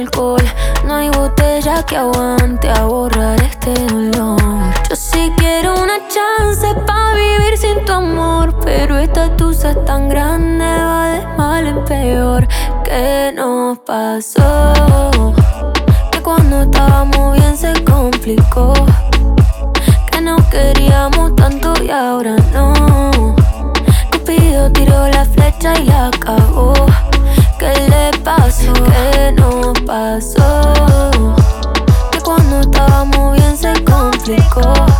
alcohol. No hay botella que aguante a borrar este dolor. Yo sí quiero una chance pa' vivir sin tu amor, pero esta tusa es tan grande, va de mal en peor. ¿Qué nos pasó? Que cuando estábamos bien se complicó. Que nos queríamos tanto y ahora no. Cupido tiró la flecha y la cagó. ¿Qué le pasó? ¿Qué nos pasó? Que cuando estábamos bien se complicó.